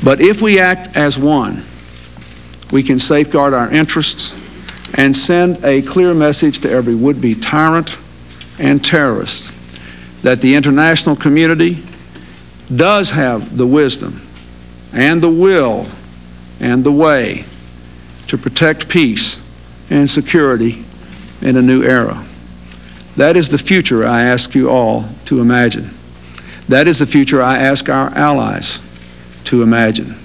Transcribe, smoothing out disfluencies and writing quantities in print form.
But if we act as one, we can safeguard our interests and send a clear message to every would-be tyrant and terrorist that the international community does have the wisdom and the will and the way to protect peace and security in a new era. That is the future I ask you all to imagine. That is the future I ask our allies to imagine.